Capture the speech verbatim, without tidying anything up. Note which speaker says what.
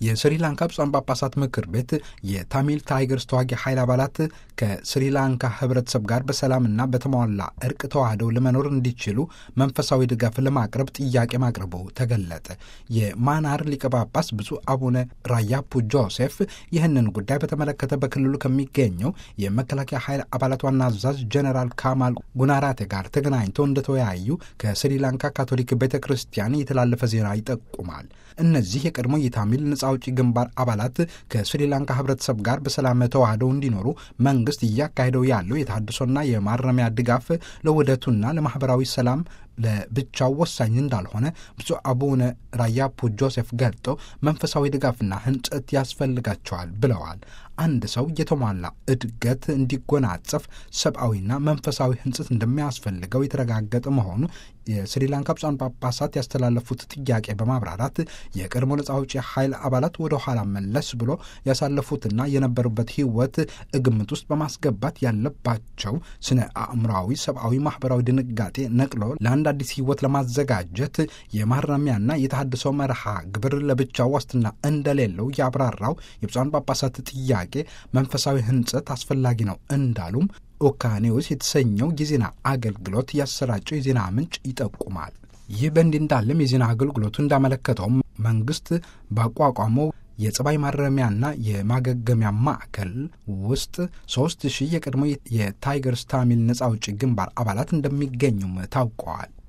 Speaker 1: የስሪላንካ ብፁዓን ጳጳሳት ምክር ቤት የታሚል ታይገርስ ተዋጊ ኃይል አባላት ከስሪላንካ ህብረተሰብ ጋር በሰላምና በተሟላ እርቅ ተዋህደው ለመኖር እንዲችሉ መንፈሳዊ ድጋፍ ለማቅረብ ጥያቄ ማቅረቡ ተገለጠ። የማናር ሊቀ ጳጳስ ብፁዕ አቡነ ራያፑ ጆሴፍ ይህንን ጉዳይ በተመለከተ በክልሉ ከሚገኘው የመከላከያ ኃይል አባላት ዋና አዛዥ ጀኔራል ካማል ጉናራቴ ጋር ተገናኝተው እንደተወያዩ ከስሪላንካ ካቶሊክ ቤተ ክርስቲያን የተላለፈ ዜና ይጠቁማል። እነዚህ የቀድሞ የታሚል ነጻ አውጪ ግንባር አባላት ከስሪላንካ ህብረተሰብ ጋር በሰላም ተዋህደው እንዲኖሩ መንግስት እያካሄደው ያለው የተሃድሶና የማረሚያ ድጋፍ ለውህደቱና ለማህበራዊ ሰላም ለብቻው ወሳኝ እንዳልሆነ ብፁዕ አቡነ ራያፑ ጆሴፍ ገልጠው መንፈሳዊ ድጋፍና ህንጸት ያስፈልጋቸዋል ብለዋል። አንድ ሰው የተሟላ እድገት እንዲጎናጸፍ ሰብአዊና መንፈሳዊ ህንጸት እንደሚያስፈልገው የተረጋገጠ መሆኑ የስሪላንካ ብፁዓን ጳጳሳት ያስተላለፉት ጥያቄ በማብራራት የቀድሞ ነጻ አውጪ ኃይል አባላት ወደ ኋላ መለስ ብሎ ያሳለፉትና የነበሩበት ህይወት ግምት ውስጥ በማስገባት ያለባቸው ስነ አእምራዊ፣ ሰብአዊ፣ ማህበራዊ ድንጋጤ ነቅሎ ለአንድ አዲስ ህይወት ለማዘጋጀት የማረሚያና የተሃድሶ መርሃ ግብር ለብቻው ዋስትና እንደሌለው ያብራራው የብፁዓን ጳጳሳት ጥያቄ መንፈሳዊ ህንጸት አስፈላጊ ነው እንዳሉም ኦካኔውስ የተሰኘው የዜና አገልግሎት ያሰራጨው የዜና ምንጭ ይጠቁማል። ይህ በእንዲህ እንዳለም የዜና አገልግሎቱ እንዳመለከተውም መንግስት ባቋቋመው የጸባይ ማረሚያና የማገገሚያ ማዕከል ውስጥ ሶስት ሺህ የቀድሞ የታይገርስ ታሚል ነጻ አውጪ ግንባር አባላት እንደሚገኙም ታውቀዋል።